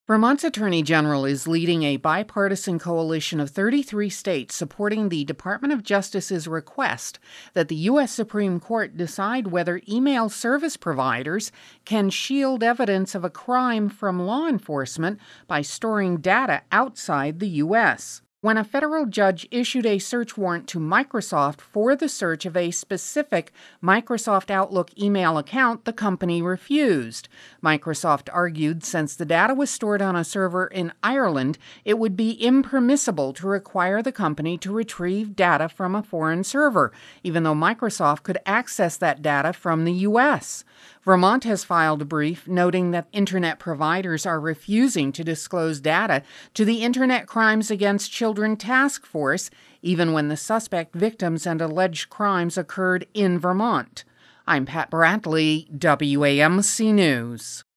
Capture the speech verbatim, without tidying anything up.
Vermont's Attorney General is leading a bipartisan coalition of thirty-three states supporting the Department of Justice's request that the U S Supreme Court decide whether email service providers can shield evidence of a crime from law enforcement by storing data outside the U S When a federal judge issued a search warrant to Microsoft for the search of a specific Microsoft Outlook email account, the company refused. Microsoft argued since the data was stored on a server in Ireland, it would be impermissible to require the company to retrieve data from a foreign server, even though Microsoft could access that data from the U S Vermont has filed a brief noting that Internet providers are refusing to disclose data to the Internet Crimes Against Children Task Force, even when the suspect victims and alleged crimes occurred in Vermont. I'm Pat Brantley, W A M C News.